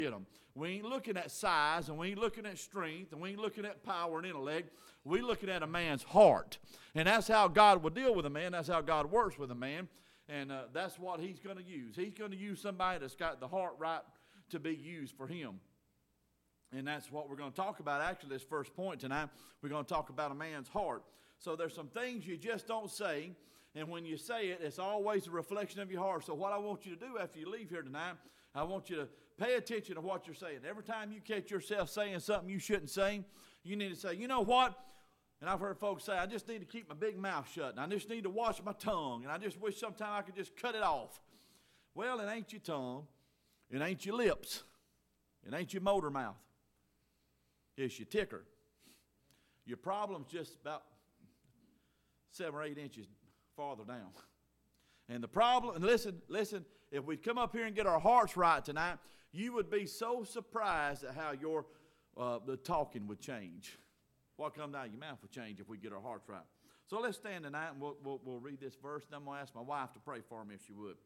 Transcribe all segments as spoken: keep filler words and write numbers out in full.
them. We ain't looking at size, and we ain't looking at strength, and we ain't looking at power and intellect. We're looking at a man's heart. And that's how God will deal with a man. That's how God works with a man. And uh, that's what he's going to use. He's going to use somebody that's got the heart right to be used for him. And that's what we're going to talk about. Actually, this first point tonight, we're going to talk about a man's heart. So there's some things you just don't say. And when you say it, it's always a reflection of your heart. So what I want you to do after you leave here tonight, I want you to pay attention to what you're saying. Every time you catch yourself saying something you shouldn't say, you need to say, you know what? And I've heard folks say, I just need to keep my big mouth shut. And I just need to watch my tongue. And I just wish sometime I could just cut it off. Well, it ain't your tongue. It ain't your lips. It ain't your motor mouth. It's your ticker. Your problem's just about seven or eight inches farther down. And the problem, and listen, listen, if we'd come up here and get our hearts right tonight, you would be so surprised at how your uh, the talking would change. What comes out of your mouth would change if we get our hearts right. So let's stand tonight and we'll, we'll, we'll read this verse. And I'm going to ask my wife to pray for me if she would.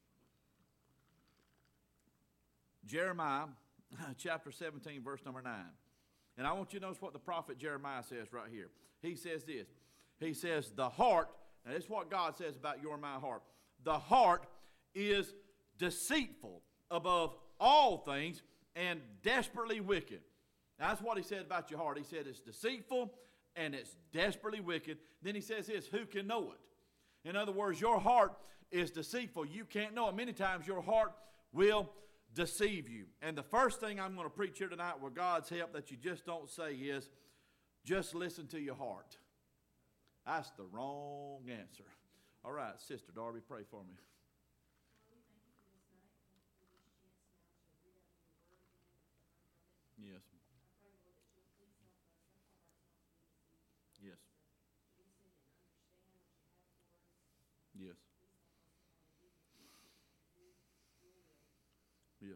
Jeremiah chapter seventeen, verse number nine. And I want you to notice what the prophet Jeremiah says right here. He says this. He says, the heart, and this is what God says about your and my heart. The heart is deceitful above all things and desperately wicked. Now, that's what he said about your heart. He said it's deceitful and it's desperately wicked. Then he says this, who can know it? In other words, your heart is deceitful. You can't know it. Many times your heart will deceive you. And the first thing I'm going to preach here tonight with God's help that you just don't say is, just listen to your heart. That's the wrong answer. All right, Sister Darby, pray for me. Yes. Yes. Yes. Yeah.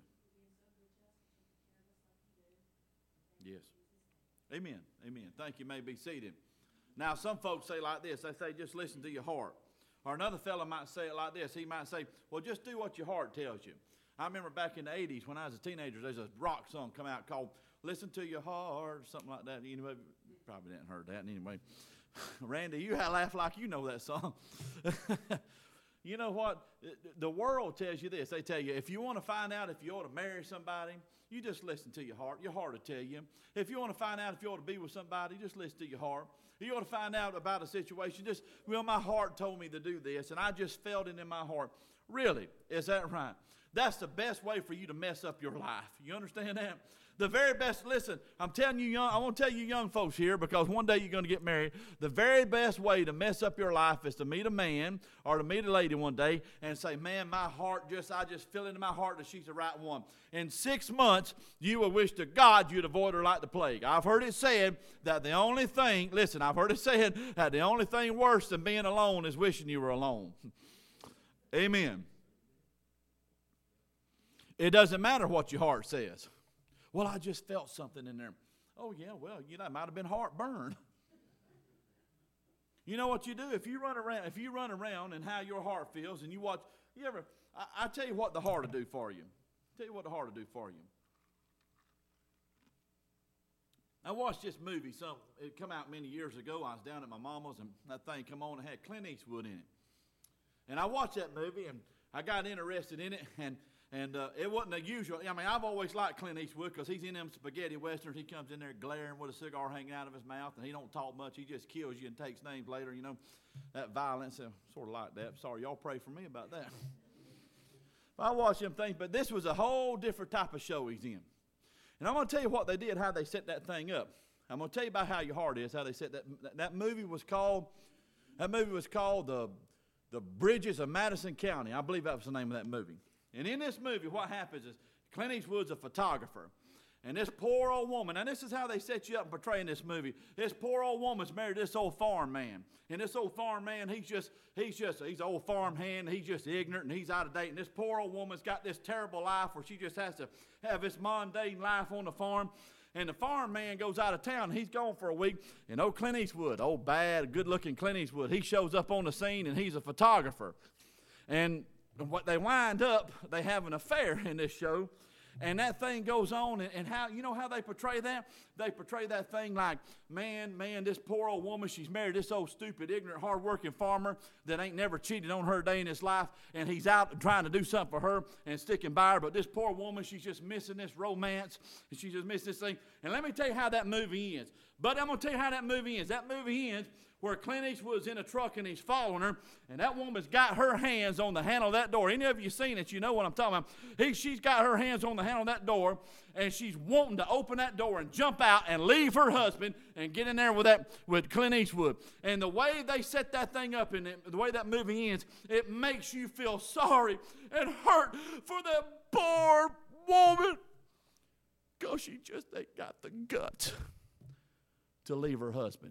Yes. Amen. Amen. Thank you. May be seated. Now, some folks say like this. They say, just listen to your heart. Or another fellow might say it like this. He might say, well, just do what your heart tells you. I remember back in the eighties when I was a teenager, there's a rock song come out called Listen to Your Heart, something like that. Anyway, probably didn't heard that anyway. Randy, you laugh like you know that song. You know what? The world tells you this. They tell you, if you want to find out if you ought to marry somebody, you just listen to your heart. Your heart will tell you. If you want to find out if you ought to be with somebody, just listen to your heart. If you ought to find out about a situation, just, well, my heart told me to do this, and I just felt it in my heart. Really? Is that right? That's the best way for you to mess up your life. You understand that? The very best, listen, I'm telling you young, I want to tell you young folks here, because one day you're going to get married. The very best way to mess up your life is to meet a man or to meet a lady one day and say, man, my heart just, I just feel into my heart that she's the right one. In six months, you will wish to God you'd avoid her like the plague. I've heard it said that the only thing, listen, I've heard it said that the only thing worse than being alone is wishing you were alone. Amen. It doesn't matter what your heart says. Well, I just felt something in there. Oh, yeah, well, you know, it might have been heartburn. You know what you do? If you run around, if you run around and how your heart feels and you watch, you ever, I, I tell you what the heart will do for you. I tell you what the heart will do for you. I watched this movie. Some, it come out many years ago. I was down at my mama's and that thing come on and had Clint Eastwood in it. And I watched that movie and I got interested in it, and And uh, it wasn't the usual. I mean, I've always liked Clint Eastwood because he's in them spaghetti westerns. He comes in there glaring with a cigar hanging out of his mouth, and he don't talk much. He just kills you and takes names later, you know. That violence, uh, sort of like that. Sorry, y'all pray for me about that. I watched them things, but this was a whole different type of show he's in. And I'm going to tell you what they did, how they set that thing up. I'm going to tell you about how your heart is, how they set that. That movie was called, that movie was called The, the Bridges of Madison County. I believe that was the name of that movie. And in this movie, what happens is Clint Eastwood's a photographer. And this poor old woman, and this is how they set you up and portray in this movie. This poor old woman's married to this old farm man. And this old farm man, he's just, he's just, he's an old farm hand. He's just ignorant and he's out of date. And this poor old woman's got this terrible life where she just has to have this mundane life on the farm. And the farm man goes out of town. He's gone for a week. And old Clint Eastwood, old bad, good-looking Clint Eastwood, he shows up on the scene and he's a photographer. And what they wind up, they have an affair in this show. And that thing goes on, and, and how you know how they portray that? They portray that thing like, man, man, this poor old woman, she's married this old stupid, ignorant, hard-working farmer that ain't never cheated on her day in his life, and he's out trying to do something for her and sticking by her. But this poor woman, she's just missing this romance, and she's just missing this thing. And let me tell you how that movie ends. But I'm going to tell you how that movie ends. That movie ends where Clint Eastwood's in a truck and he's following her, and that woman's got her hands on the handle of that door. Any of you seen it, you know what I'm talking about. He, she's got her hands on the handle of that door, and she's wanting to open that door and jump out and leave her husband and get in there with that with Clint Eastwood. And the way they set that thing up and the way that movie ends, it makes you feel sorry and hurt for that poor woman because she just ain't got the guts to leave her husband.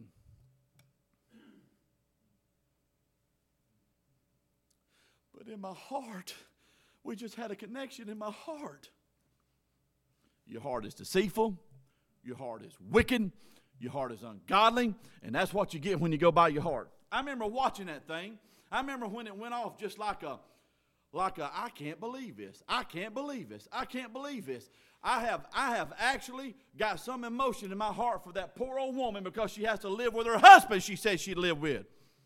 But in my heart, we just had a connection in my heart. Your heart is deceitful. Your heart is wicked. Your heart is ungodly. And that's what you get when you go by your heart. I remember watching that thing. I remember when it went off just like a, like a, I can't believe this. I can't believe this. I can't believe this. I have, I have actually got some emotion in my heart for that poor old woman because she has to live with her husband she says she lived with.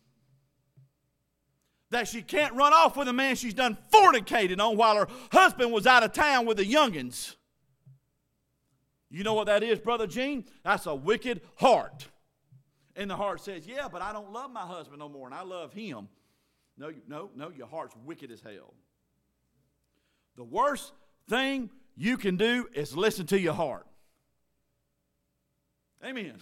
That she can't run off with a man she's done fornicated on while her husband was out of town with the youngins. You know what that is, Brother Gene? That's a wicked heart. And the heart says, yeah, but I don't love my husband no more, and I love him. No, no, no, your heart's wicked as hell. The worst thing you can do is listen to your heart. Amen.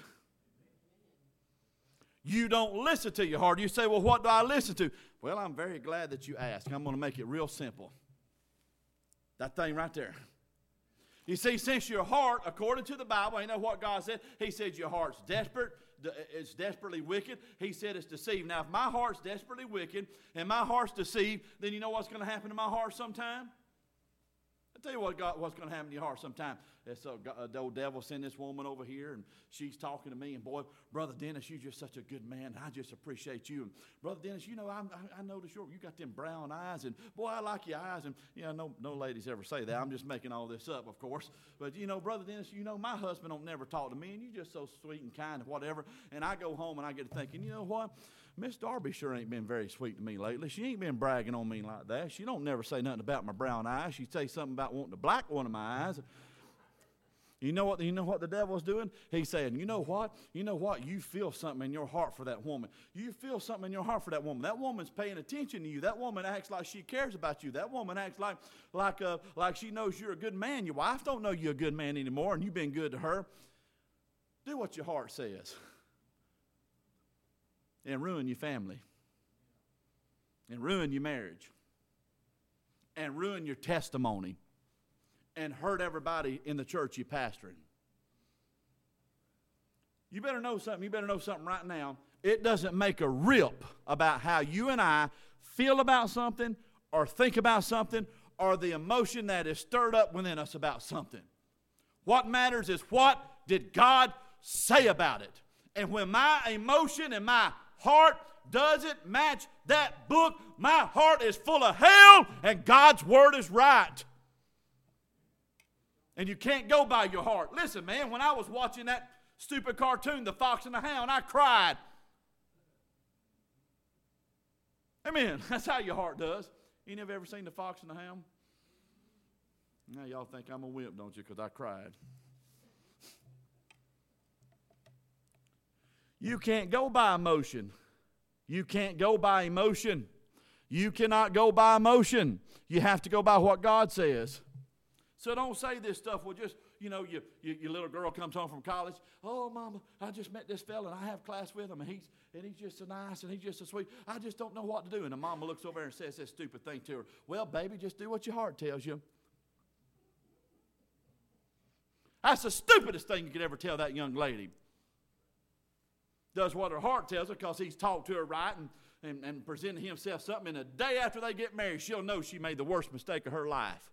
You don't listen to your heart. You say, well, what do I listen to? Well, I'm very glad that you asked. I'm going to make it real simple. That thing right there. You see, since your heart, according to the Bible, you know what God said? He said your heart's desperate. It's desperately wicked. He said it's deceived. Now, if my heart's desperately wicked and my heart's deceived, then you know what's going to happen to my heart sometime? I'll tell you what God, what's going to happen to your heart sometime. It's a, uh, the old devil sent this woman over here, and she's talking to me, and boy, Brother Dennis, you're just such a good man. I just appreciate you. And Brother Dennis, you know, I, I, I noticed you got them brown eyes, and boy, I like your eyes. And, you know, no, no ladies ever say that. I'm just making all this up, of course. But, you know, Brother Dennis, you know, my husband don't never talk to me, and you're just so sweet and kind and whatever. And I go home, and I get to thinking, you know what? Miss Darby sure ain't been very sweet to me lately. She ain't been bragging on me like that. She don't never say nothing about my brown eyes. She say something about wanting to black one of my eyes. You know what? You know what the devil's doing? He's saying, you know what? You know what? You feel something in your heart for that woman. You feel something in your heart for that woman. That woman's paying attention to you. That woman acts like she cares about you. That woman acts like like uh, like she knows you're a good man. Your wife don't know you're a good man anymore, and you've been good to her. Do what your heart says, and ruin your family, and ruin your marriage, and ruin your testimony, and hurt everybody in the church you're pastoring. You better know something. You better know something right now. It doesn't make a rip about how you and I feel about something or think about something or the emotion that is stirred up within us about something. What matters is what did God say about it. And when my emotion and my heart doesn't match that book, my heart is full of hell and God's word is right. And you can't go by your heart. Listen, man, when I was watching that stupid cartoon, The Fox and the Hound, I cried. Amen. That's how your heart does. You never ever seen The Fox and the Hound? Now y'all think I'm a wimp, don't you? Because I cried. You can't go by emotion. You can't go by emotion. You cannot go by emotion. You have to go by what God says. So don't say this stuff. Well, just, you know, you, you, your little girl comes home from college. Oh, Mama, I just met this fella, and I have class with him, and he's and he's just so nice, and he's just so sweet. I just don't know what to do. And the mama looks over there and says this stupid thing to her. Well, baby, just do what your heart tells you. That's the stupidest thing you could ever tell that young lady. Does what her heart tells her because he's talked to her right and, and, and presented himself something. And the day after they get married, she'll know she made the worst mistake of her life.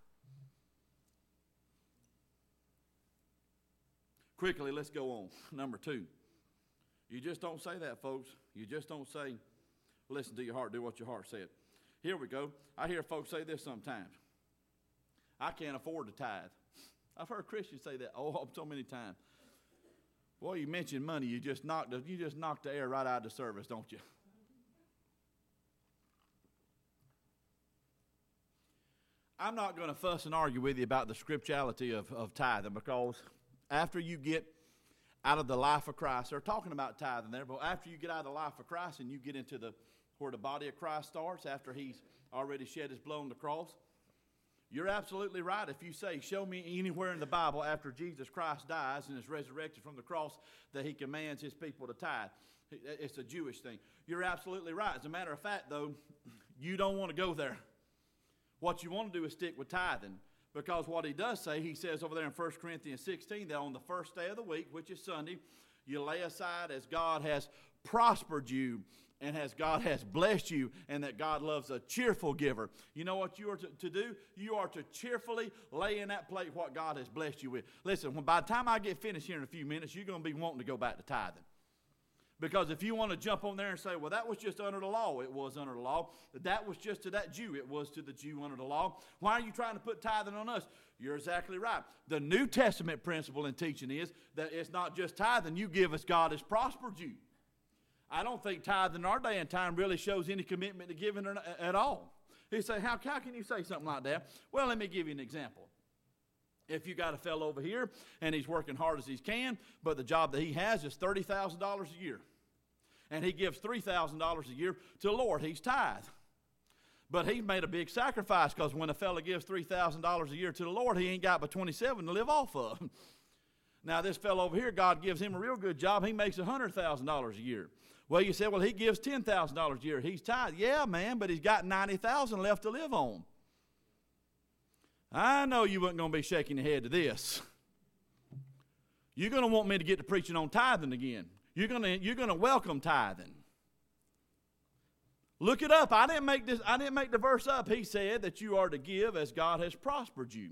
Quickly, let's go on. Number two. You just don't say that, folks. You just don't say, listen to your heart, do what your heart said. Here we go. I hear folks say this sometimes. I can't afford to tithe. I've heard Christians say that oh so many times. Boy, you mentioned money, you just knocked the, you just knocked the air right out of the service, don't you? I'm not going to fuss and argue with you about the scripturality of, of tithing, because after you get out of the life of Christ, they're talking about tithing there, but after you get out of the life of Christ and you get into the where the body of Christ starts, after he's already shed his blood on the cross, you're absolutely right if you say, show me anywhere in the Bible after Jesus Christ dies and is resurrected from the cross that he commands his people to tithe. It's a Jewish thing. You're absolutely right. As a matter of fact, though, you don't want to go there. What you want to do is stick with tithing, because what he does say, he says over there in First Corinthians sixteen, that on the first day of the week, which is Sunday, you lay aside as God has prospered you and as God has blessed you, and that God loves a cheerful giver. You know what you are to, to do? You are to cheerfully lay in that plate what God has blessed you with. Listen, when, by the time I get finished here in a few minutes, you're going to be wanting to go back to tithing. Because if you want to jump on there and say, well, that was just under the law, it was under the law. That was just to that Jew, it was to the Jew under the law. Why are you trying to put tithing on us? You're exactly right. The New Testament principle in teaching is that it's not just tithing you give as God has prospered you. I don't think tithing in our day and time really shows any commitment to giving at all. You say, how, how can you say something like that? Well, let me give you an example. If you got a fellow over here and he's working hard as he can, but the job that he has is thirty thousand dollars a year, and he gives three thousand dollars a year to the Lord, he's tithe. But he's made a big sacrifice, because when a fellow gives three thousand dollars a year to the Lord, he ain't got but twenty-seven to live off of. Now this fellow over here, God gives him a real good job. He makes one hundred thousand dollars a year. Well, you say, well, he gives ten thousand dollars a year. He's tithe. Yeah, man, but he's got ninety thousand dollars left to live on. I know you weren't going to be shaking your head to this. You're going to want me to get to preaching on tithing again. You're going to, you're going to welcome tithing. Look it up. I didn't make this. I didn't make the verse up. He said that you are to give as God has prospered you.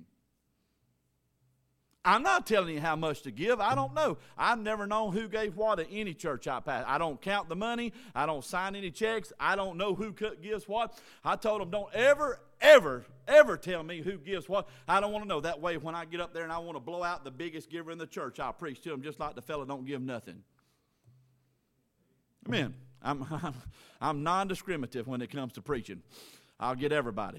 I'm not telling you how much to give. I don't know. I've never known who gave what at any church I pass. I don't count the money. I don't sign any checks. I don't know who gives what. I told them, don't ever, ever, ever tell me who gives what. I don't want to know. That way, when I get up there and I want to blow out the biggest giver in the church, I'll preach to them just like the fella don't give nothing. Amen. I'm, I'm, I'm non-discriminative when it comes to preaching. I'll get everybody.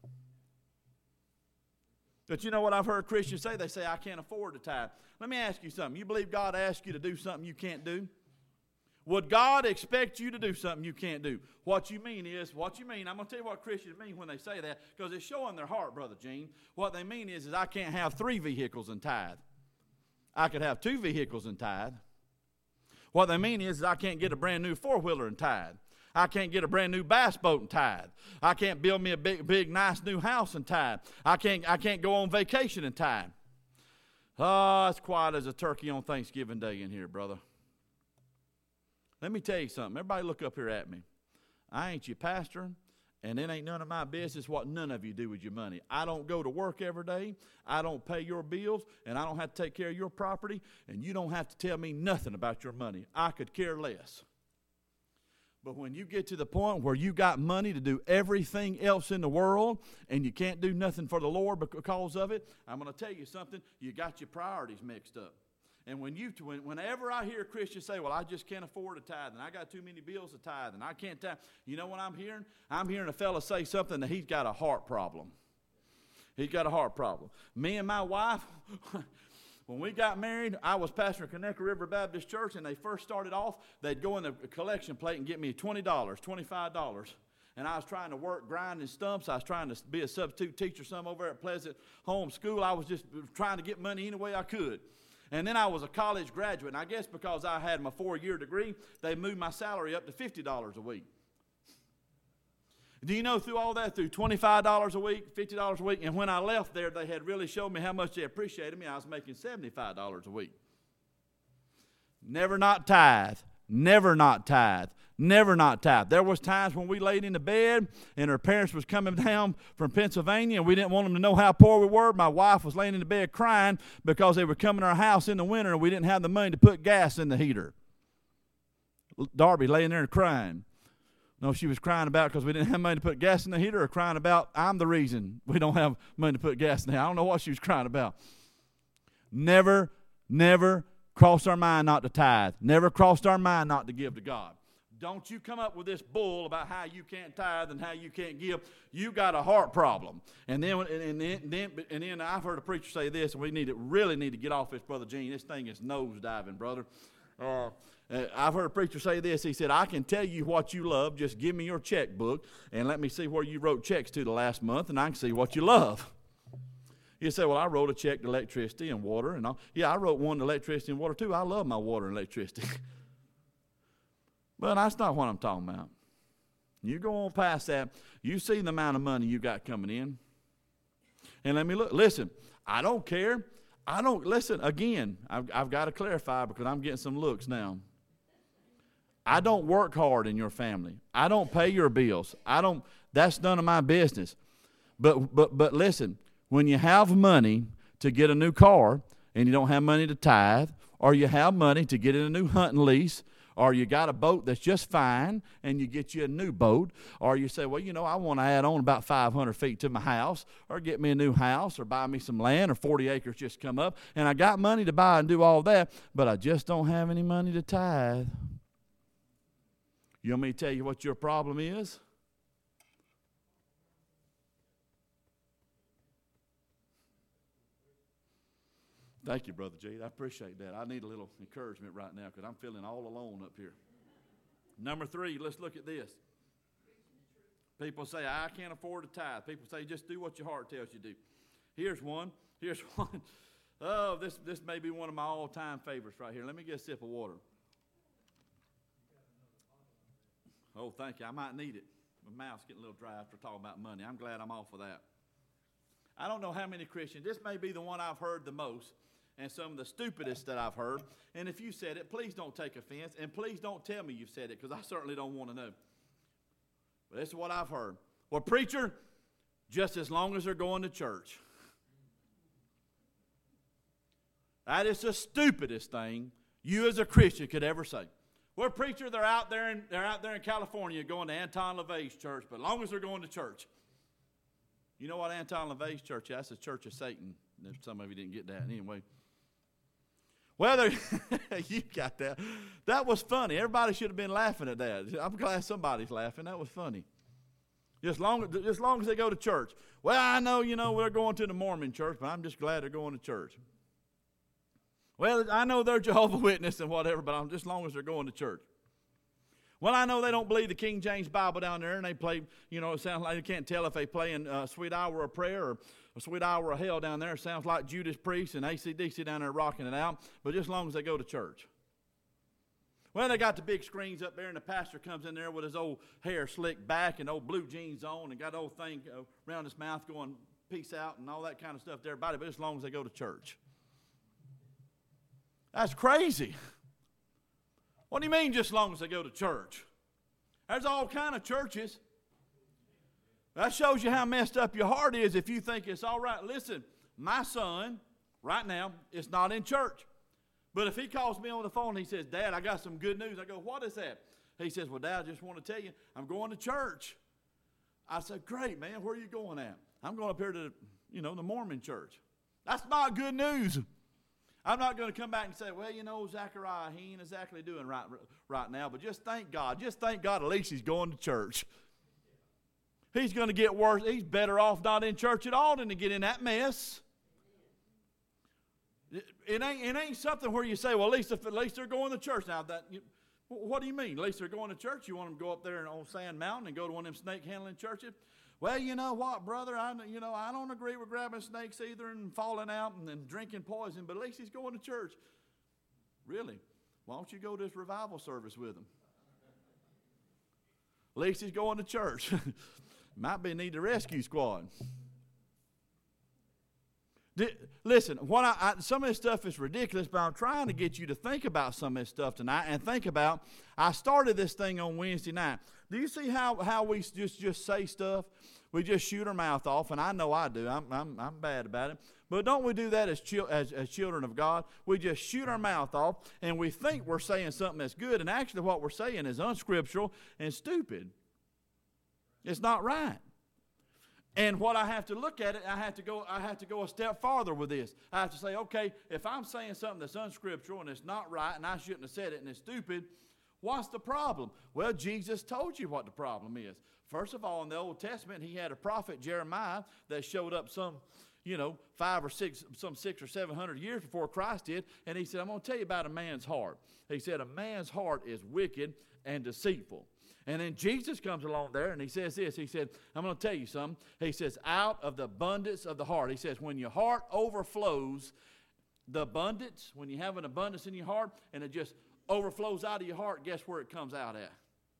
But you know what I've heard Christians say? They say, I can't afford to tithe. Let me ask you something. You believe God asked you to do something you can't do? Would God expect you to do something you can't do? What you mean is, what you mean, I'm going to tell you what Christians mean when they say that, because it's showing their heart, Brother Gene. What they mean is, is I can't have three vehicles and tithe. I could have two vehicles and tithe. What they mean is, is I can't get a brand new four-wheeler and tithe. I can't get a brand new bass boat and tithe. I can't build me a big, big, nice new house and tithe. I can't, I can't go on vacation and tithe. Oh, it's quiet as a turkey on Thanksgiving Day in here, brother. Let me tell you something. Everybody look up here at me. I ain't your pastor, and it ain't none of my business what none of you do with your money. I don't go to work every day. I don't pay your bills, and I don't have to take care of your property, and you don't have to tell me nothing about your money. I could care less. But when you get to the point where you got money to do everything else in the world and you can't do nothing for the Lord because of it, I'm going to tell you something, you got your priorities mixed up. And when you, whenever I hear Christians say, well, I just can't afford to tithe, and I got too many bills to tithe, and I can't tithe, you know what I'm hearing? I'm hearing a fella say something that he's got a heart problem. He's got a heart problem. Me and my wife... When we got married, I was pastoring Conecuh River Baptist Church, and they first started off, they'd go in the collection plate and get me twenty dollars, twenty-five dollars. And I was trying to work grinding stumps. I was trying to be a substitute teacher some over at Pleasant Home School. I was just trying to get money any way I could. And then I was a college graduate, and I guess because I had my four-year degree, they moved my salary up to fifty dollars a week. Do you know through all that, through twenty-five dollars a week, fifty dollars a week, and when I left there, they had really showed me how much they appreciated me. I was making seventy-five dollars a week. Never not tithe. Never not tithe. Never not tithe. There was times when we laid in the bed and her parents was coming down from Pennsylvania and we didn't want them to know how poor we were. My wife was laying in the bed crying because they were coming to our house in the winter and we didn't have the money to put gas in the heater. Darby laying there and crying. No, she was crying about because we didn't have money to put gas in the heater, or crying about I'm the reason we don't have money to put gas in the heater. I don't know what she was crying about. never, never crossed our mind not to tithe. Never crossed our mind not to give to God. Don't you come up with this bull about how you can't tithe and how you can't give. You got a heart problem. And then, and, and then, then, and then I've heard a preacher say this, and we need to really need to get off this, Brother Gene. This thing is nosediving, brother. Uh, I've heard a preacher say this. He said, I can tell you what you love. Just give me your checkbook and let me see where you wrote checks to the last month, and I can see what you love. You say, well, I wrote a check to electricity and water and all. Yeah, I wrote one to electricity and water too. I love my water and electricity. But that's not what I'm talking about. You go on past that, you see the amount of money you got coming in. And let me look. Listen, I don't care. I don't, listen, again, I've, I've got to clarify because I'm getting some looks now. I don't work hard in your family. I don't pay your bills. I don't, that's none of my business. But, but, but listen, when you have money to get a new car and you don't have money to tithe, or you have money to get in a new hunting lease, or you got a boat that's just fine and you get you a new boat, or you say, well, you know, I want to add on about five hundred feet to my house, or get me a new house, or buy me some land, or forty acres just come up, and I got money to buy and do all that, but I just don't have any money to tithe. You want me to tell you what your problem is? Thank you, Brother Jade. I appreciate that. I need a little encouragement right now because I'm feeling all alone up here. Number three, let's look at this. People say, I can't afford to tithe. People say, just do what your heart tells you to do. Here's one. Here's one. Oh, this, this may be one of my all-time favorites right here. Let me get a sip of water. Oh, thank you. I might need it. My mouth's getting a little dry after talking about money. I'm glad I'm off of that. I don't know how many Christians. This may be the one I've heard the most, and some of the stupidest that I've heard. And if you said it, please don't take offense, and please don't tell me you've said it, because I certainly don't want to know. But this is what I've heard. Well, preacher, just as long as they're going to church. That is the stupidest thing you as a Christian could ever say. Well, preacher, they're out there in, they're out there in California going to Anton LaVey's church, but as long as they're going to church. You know what Anton LaVey's church is? That's the Church of Satan. Some of you didn't get that. Anyway. Well, you got that. That was funny. Everybody should have been laughing at that. I'm glad somebody's laughing. That was funny. Just long, just long as they go to church. Well, I know, you know, we're going to the Mormon church, but I'm just glad they're going to church. Well, I know they're Jehovah's Witness and whatever, but I'm just as long as they're going to church. Well, I know they don't believe the King James Bible down there, and they play, you know, it sounds like you can't tell if they play in uh, Sweet Hour of Prayer or a Sweet Hour of Hell down there. It sounds like Judas Priest and A C D C down there rocking it out, but just as long as they go to church. Well, they got the big screens up there, and the pastor comes in there with his old hair slicked back and old blue jeans on and got the old thing around his mouth going, peace out, and all that kind of stuff to everybody, but just as long as they go to church. That's crazy. What do you mean just as long as they go to church? There's all kind of churches. That shows you how messed up your heart is if you think it's all right. Listen, my son, right now, is not in church. But if he calls me on the phone and he says, Dad, I got some good news. I go, what is that? He says, well, Dad, I just want to tell you, I'm going to church. I said, great, man. Where are you going at? I'm going up here to, you know, the Mormon church. That's not good news. I'm not going to come back and say, well, you know, Zechariah, he ain't exactly doing right right now, but just thank God. Just thank God at least he's going to church. He's going to get worse. He's better off not in church at all than to get in that mess. It, it, ain't, it ain't something where you say, well, at least, if, at least they're going to church. Now, that, you, what do you mean? At least they're going to church? You want them to go up there on Sand Mountain and go to one of them snake-handling churches? Well, you know what, brother, I, you know, I don't agree with grabbing snakes either and falling out and, and drinking poison, but at least he's going to church. Really? Why don't you go to this revival service with him? At least he's going to church. Might be need a rescue squad. Did, listen, what I, I, some of this stuff is ridiculous, but I'm trying to get you to think about some of this stuff tonight and think about, I started this thing on Wednesday night. Do you see how, how we just, just say stuff? We just shoot our mouth off, and I know I do. I'm, I'm, I'm bad about it. But don't we do that as, chil- as, as children of God? We just shoot our mouth off, and we think we're saying something that's good, and actually what we're saying is unscriptural and stupid. It's not right. And what I have to look at it, I have to go, I have to go a step farther with this. I have to say, okay, if I'm saying something that's unscriptural and it's not right and I shouldn't have said it and it's stupid, what's the problem? Well, Jesus told you what the problem is. First of all, in the Old Testament, he had a prophet, Jeremiah, that showed up some, you know, five or six, some six or seven hundred years before Christ did. And he said, I'm going to tell you about a man's heart. He said, a man's heart is wicked and deceitful. And then Jesus comes along there and he says this. He said, I'm going to tell you something. He says, out of the abundance of the heart. He says, when your heart overflows, the abundance, when you have an abundance in your heart and it just overflows out of your heart, guess where it comes out at?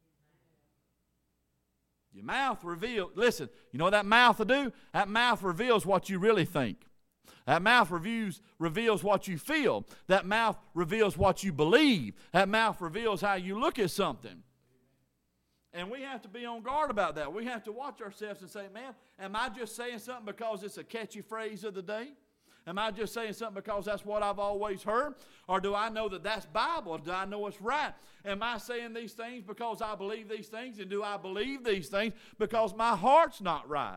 Your mouth reveals. Listen, you know what that mouth will do? That mouth reveals what you really think. That mouth reviews, reveals what you feel. That mouth reveals what you believe. That mouth reveals how you look at something. And we have to be on guard about that. We have to watch ourselves and say, man, am I just saying something because it's a catchy phrase of the day? Am I just saying something because that's what I've always heard? Or do I know that that's Bible? Do I know it's right? Am I saying these things because I believe these things? And do I believe these things because my heart's not right?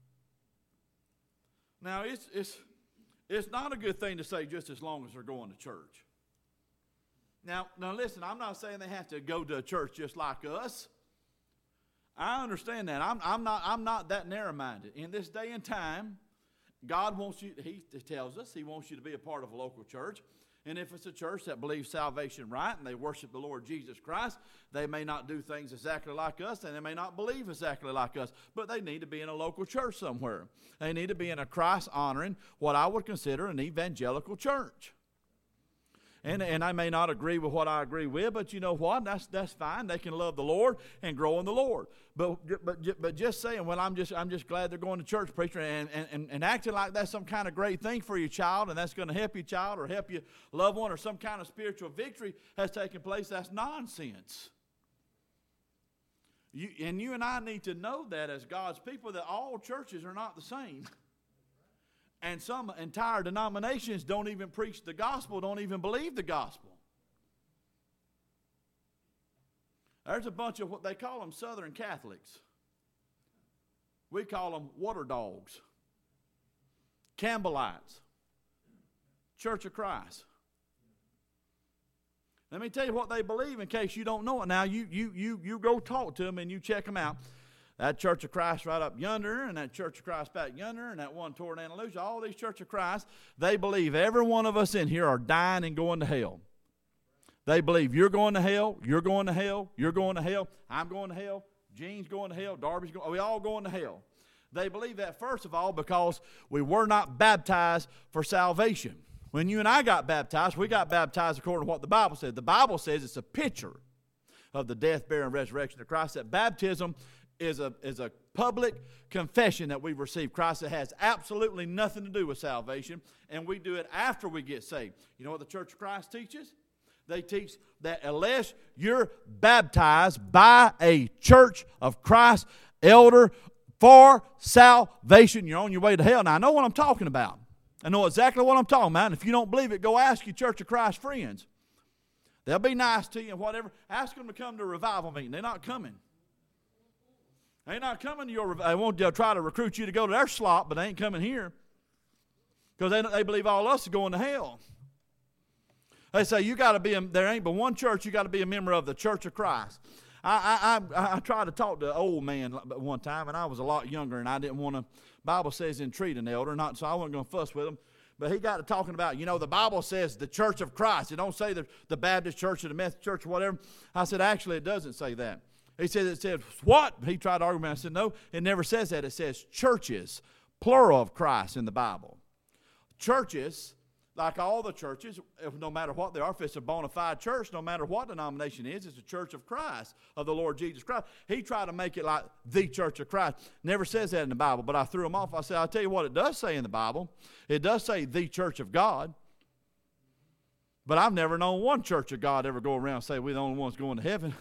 Now, it's, it's, it's not a good thing to say just as long as they're going to church. Now, now listen, I'm not saying they have to go to a church just like us. I understand that. I'm, I'm, not, I'm not that narrow-minded. In this day and time, God wants you, he tells us, he wants you to be a part of a local church. And if it's a church that believes salvation right and they worship the Lord Jesus Christ, they may not do things exactly like us and they may not believe exactly like us, but they need to be in a local church somewhere. They need to be in a Christ-honoring, what I would consider an evangelical church. And, and I may not agree with what I agree with, but you know what? That's that's fine. They can love the Lord and grow in the Lord. But but but just saying, well, I'm just I'm just glad they're going to church, preacher, and, and, and acting like that's some kind of great thing for your child, and that's going to help your child or help your loved one, or some kind of spiritual victory has taken place. That's nonsense. You, and you and I need to know that as God's people, that all churches are not the same. And some entire denominations don't even preach the gospel, don't even believe the gospel. There's a bunch of what they call them Southern Catholics. We call them water dogs, Campbellites, Church of Christ. Let me tell you what they believe in case you don't know it. Now, you, you, you, you go talk to them and you check them out. That Church of Christ right up yonder, and that Church of Christ back yonder, and that one toward Andalusia, all these Church of Christ, they believe every one of us in here are dying and going to hell. They believe you're going to hell, you're going to hell, you're going to hell, I'm going to hell, Gene's going to hell, Darby's going, we all going to hell. They believe that, first of all, because we were not baptized for salvation. When you and I got baptized, we got baptized according to what the Bible said. The Bible says it's a picture of the death, burial, and resurrection of Christ. That baptism is a, is a public confession that we've received Christ. That has absolutely nothing to do with salvation, and we do it after we get saved. You know what the Church of Christ teaches? They teach that unless you're baptized by a Church of Christ elder for salvation, you're on your way to hell. Now, I know what I'm talking about. I know exactly what I'm talking about. And if you don't believe it, go ask your Church of Christ friends. They'll be nice to you and whatever. Ask them to come to a revival meeting. They're not coming. They're not coming to your revival. They won't, they'll try to recruit you to go to their slop, but they ain't coming here. Because they, they believe all us are going to hell. They say, you got to be, a, there ain't but one church, you got to be a member of the Church of Christ. I, I, I, I tried to talk to an old man one time, and I was a lot younger, and I didn't want to, Bible says, entreat an elder, not so I wasn't going to fuss with him. But he got to talking about, you know, the Bible says the Church of Christ. It don't say the, the Baptist church or the Methodist church or whatever. I said, actually, it doesn't say that. He said, it said, what? He tried to argue with me. I said, no, it never says that. It says churches, plural of Christ in the Bible. Churches, like all the churches, if, no matter what they are, if it's a bona fide church, no matter what denomination it is, it's a Church of Christ, of the Lord Jesus Christ. He tried to make it like the Church of Christ. Never says that in the Bible, but I threw him off. I said, I'll tell you what it does say in the Bible. It does say the Church of God. But I've never known one Church of God ever go around and say we're the only ones going to heaven.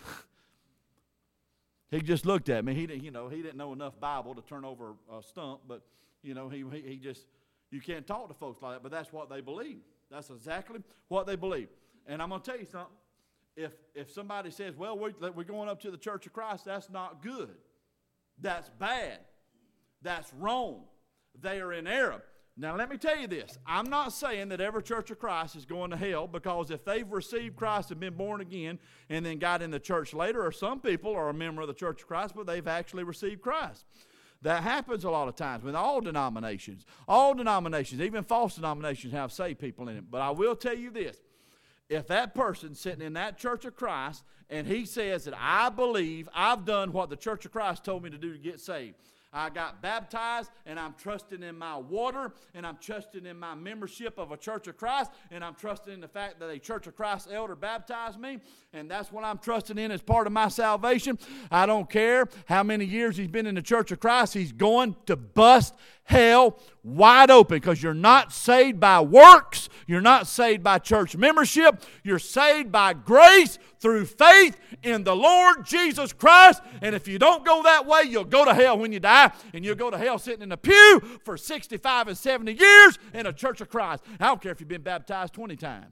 He just looked at me. He didn't, you know, he didn't know enough Bible to turn over a stump, but, you know, he, he, he just, you can't talk to folks like that, but that's what they believe. That's exactly what they believe. And I'm going to tell you something. If if somebody says, well, we're, we're going up to the Church of Christ, that's not good. That's bad. That's wrong. They are in error. Now, let me tell you this. I'm not saying that every Church of Christ is going to hell, because if they've received Christ and been born again and then got in the church later, or some people are a member of the Church of Christ, but they've actually received Christ. That happens a lot of times with all denominations. All denominations, even false denominations, have saved people in it. But I will tell you this. If that person's sitting in that Church of Christ and he says that I believe I've done what the Church of Christ told me to do to get saved, I got baptized, and I'm trusting in my water, and I'm trusting in my membership of a Church of Christ, and I'm trusting in the fact that a Church of Christ elder baptized me, and that's what I'm trusting in as part of my salvation. I don't care how many years he's been in the Church of Christ. He's going to bust hell wide open, because you're not saved by works. You're not saved by church membership. You're saved by grace through faith in the Lord Jesus Christ. And if you don't go that way, you'll go to hell when you die, and you'll go to hell sitting in a pew for sixty-five and seventy years in a Church of Christ. I don't care if you've been baptized twenty times.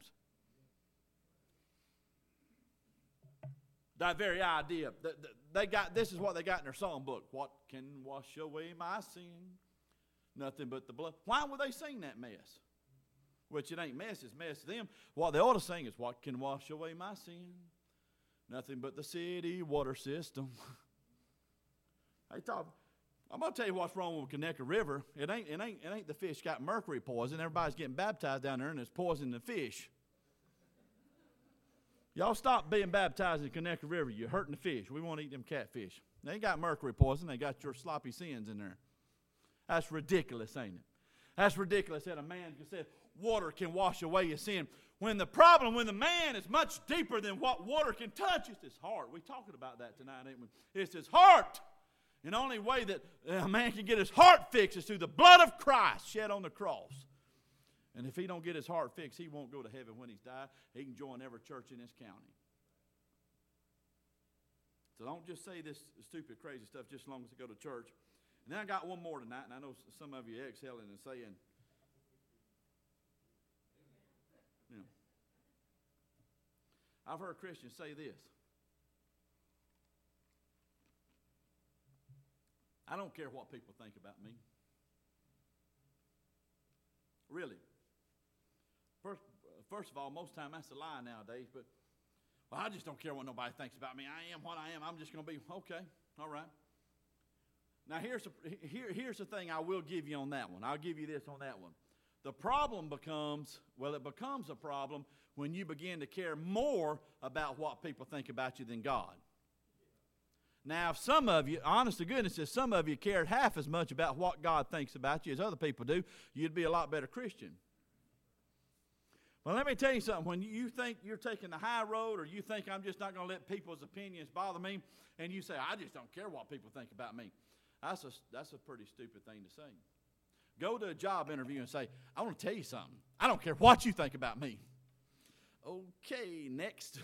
That very idea, they got, this is what they got in their songbook. What can wash away my sin? Nothing but the blood. Why would they sing that mess? Which it ain't mess, it's mess to them. What they ought to sing is, what can wash away my sin? Nothing but the city water system. Hey, talk, I'm going to tell you what's wrong with Conecuh River. It ain't, it ain't, it ain't the fish got mercury poison. Everybody's getting baptized down there, and it's poisoning the fish. Y'all stop being baptized in Conecuh River. You're hurting the fish. We won't eat them catfish. They ain't got mercury poison. They got your sloppy sins in there. That's ridiculous, ain't it? That's ridiculous that a man can say water can wash away your sin. When the problem, when the man is much deeper than what water can touch, it's his heart. We're talking about that tonight, ain't we? It's his heart. And the only way that a man can get his heart fixed is through the blood of Christ shed on the cross. And if he don't get his heart fixed, he won't go to heaven when he's died. He can join every church in this county. So don't just say this stupid, crazy stuff just as long as you go to church. And then I got one more tonight, and I know some of you are exhaling and saying, you know, I've heard Christians say this. I don't care what people think about me. Really. First, first of all, most of the time that's a lie nowadays, but well, I just don't care what nobody thinks about me. I am what I am. I'm just going to be, okay, all right. Now, here's the, here, here's the thing I will give you on that one. I'll give you this on that one. The problem becomes, well, it becomes a problem when you begin to care more about what people think about you than God. Now, if some of you, honest to goodness, if some of you cared half as much about what God thinks about you as other people do, you'd be a lot better Christian. Well, let me tell you something. When you think you're taking the high road, or you think I'm just not going to let people's opinions bother me, and you say, I just don't care what people think about me, that's a, that's a pretty stupid thing to say. Go to a job interview and say, I want to tell you something. I don't care what you think about me. Okay, next.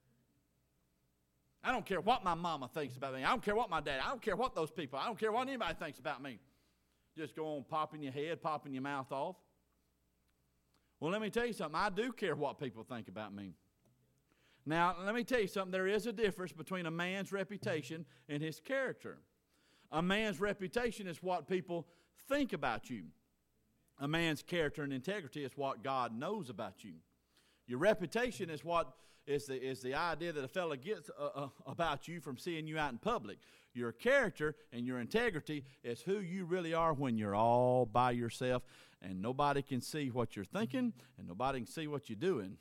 I don't care what my mama thinks about me. I don't care what my dad, I don't care what those people, I don't care what anybody thinks about me. Just go on popping your head, popping your mouth off. Well, let me tell you something. I do care what people think about me. Now, let me tell you something. There is a difference between a man's reputation and his character. A man's reputation is what people think about you. A man's character and integrity is what God knows about you. Your reputation is what is the, is the idea that a fellow gets uh, uh, about you from seeing you out in public. Your character and your integrity is who you really are when you're all by yourself and nobody can see what you're thinking and nobody can see what you're doing.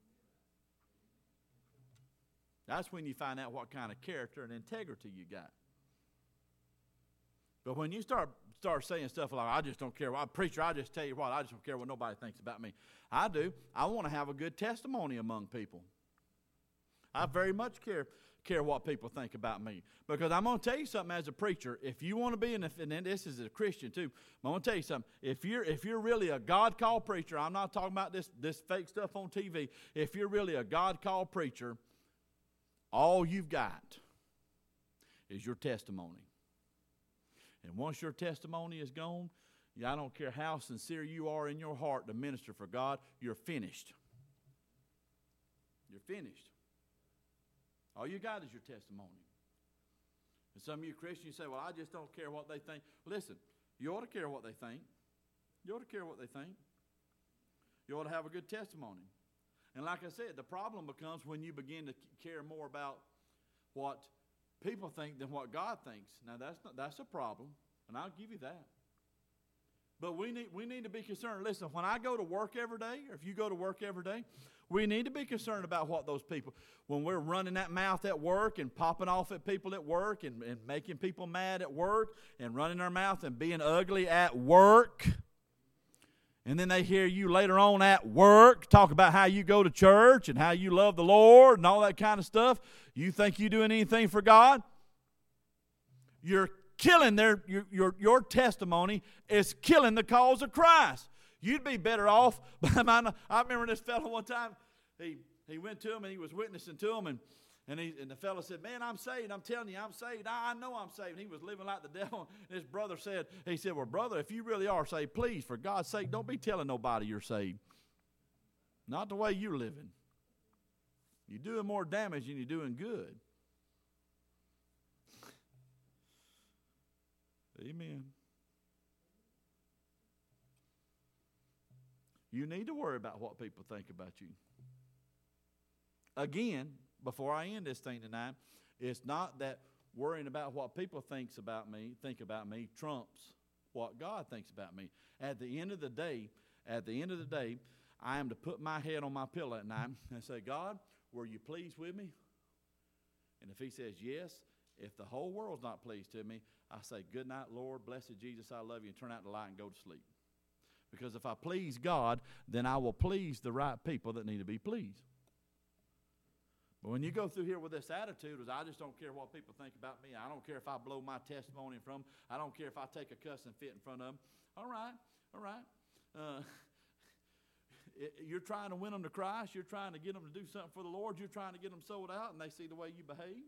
That's when you find out what kind of character and integrity you got. But when you start start saying stuff like, I just don't care, well, preacher, I just tell you what, I just don't care what nobody thinks about me. I do. I want to have a good testimony among people. I very much care care what people think about me. Because I'm going to tell you something as a preacher. If you want to be, in a, and this is a Christian too, I'm going to tell you something. If you're if you're really a God-called preacher, I'm not talking about this, this fake stuff on T V. If you're really a God-called preacher, all you've got is your testimony. And once your testimony is gone, I don't care how sincere you are in your heart to minister for God, you're finished. You're finished. All you got is your testimony. And some of you Christians say, well, I just don't care what they think. Listen, You ought to care what they think. You ought to care what they think. You ought to have a good testimony. And like I said, the problem becomes when you begin to care more about what people think than what God thinks. Now that's not, that's a problem, and I'll give you that. But we need we need to be concerned. Listen, when I go to work every day, or if you go to work every day, we need to be concerned about what those people, when we're running that mouth at work and popping off at people at work and, and making people mad at work and running our mouth and being ugly at work. And then they hear you later on at work talk about how you go to church and how you love the Lord and all that kind of stuff. You think you're doing anything for God? You're killing their your, your, your testimony is killing the cause of Christ. You'd be better off. I remember this fellow one time, he, he went to him and he was witnessing to him, and, and, he, and the fellow said, man, I'm saved. I'm telling you, I'm saved. I, I know I'm saved. And he was living like the devil. And his brother said, he said, well, brother, if you really are saved, please, for God's sake, don't be telling nobody you're saved. Not the way you're living. You're doing more damage than you're doing good. Amen. You need to worry about what people think about you. Again, before I end this thing tonight, it's not that worrying about what people thinks about me, think about me, trumps what God thinks about me. At the end of the day, at the end of the day, I am to put my head on my pillow at night and say, God, were you pleased with me? And if he says yes, if the whole world's not pleased to me, I say, good night, Lord, blessed Jesus, I love you, and turn out the light and go to sleep. Because if I please God, then I will please the right people that need to be pleased. But when you go through here with this attitude, is I just don't care what people think about me. I don't care if I blow my testimony in front of them. I don't care if I take a cuss and fit in front of them. All right, all right. Uh, you're trying to win them to Christ. You're trying to get them to do something for the Lord. You're trying to get them sold out, and they see the way you behave.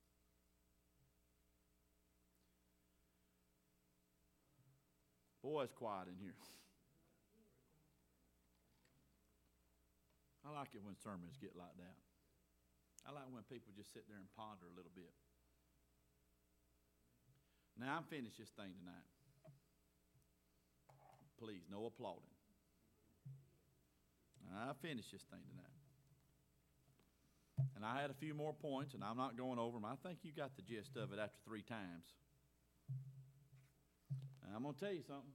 Boy, it's quiet in here. I like it when sermons get like that. I like when people just sit there and ponder a little bit. Now, I'm finished this thing tonight. Please, no applauding. I finished this thing tonight. And I had a few more points, and I'm not going over them. I think you got the gist of it after three times. And I'm going to tell you something.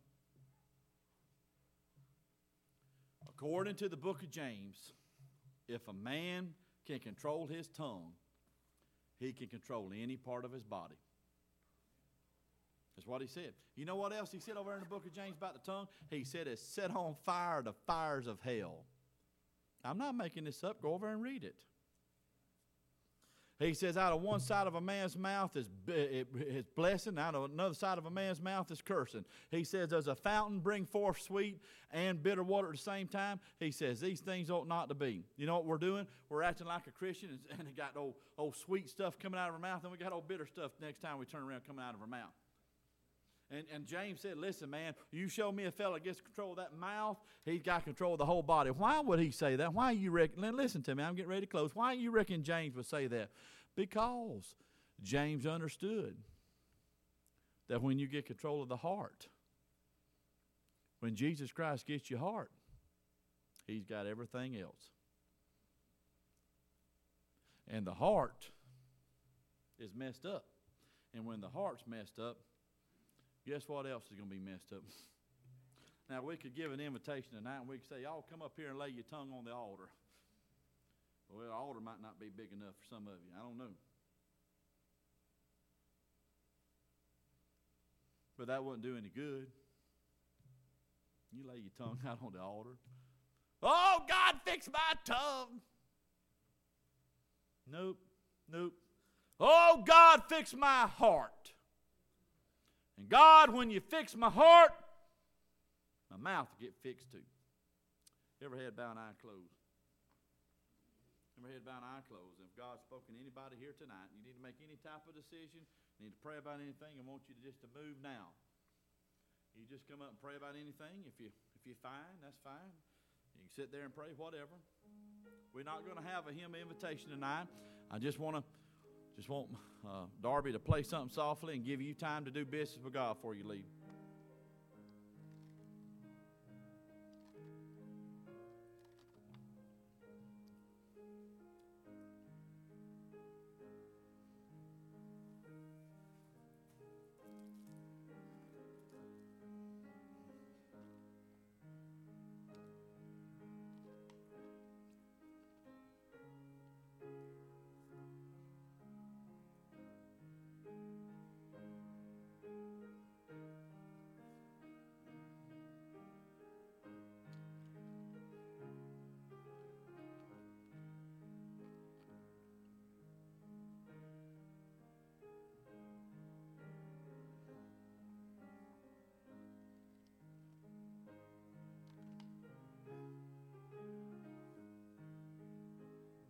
According to the book of James, if a man can control his tongue, he can control any part of his body. That's what he said. You know what else he said over in the book of James about the tongue? He said it's set on fire the fires of hell. I'm not making this up. Go over and read it. He says out of one side of a man's mouth is, is blessing, out of another side of a man's mouth is cursing. He says does a fountain bring forth sweet and bitter water at the same time? He says these things ought not to be. You know what we're doing? We're acting like a Christian and, and got old, old sweet stuff coming out of our mouth, and we got old bitter stuff next time we turn around coming out of our mouth. And, and James said, listen, man, you show me a fella that gets control of that mouth, he's got control of the whole body. Why would he say that? Why you reckon? Listen to me, I'm getting ready to close. Why you reckon James would say that? Because James understood that when you get control of the heart, when Jesus Christ gets your heart, he's got everything else. And the heart is messed up. And when the heart's messed up, guess what else is going to be messed up? Now, we could give an invitation tonight, and we could say, y'all come up here and lay your tongue on the altar. Well, the altar might not be big enough for some of you. I don't know. But that wouldn't do any good. You lay your tongue out on the altar. Oh, God, fix my tongue. Nope, nope. Oh, God, fix my heart. And God, when you fix my heart, my mouth will get fixed too. Every head bowed and eye closed. Every head bowed and eye closed. And if God's spoken to anybody here tonight, you need to make any type of decision, you need to pray about anything, I want you to just to move now. You just come up and pray about anything. If you if you're fine, that's fine. You can sit there and pray, whatever. We're not going to have a hymn invitation tonight. I just want to Just want uh, Darby to play something softly and give you time to do business with God before you leave.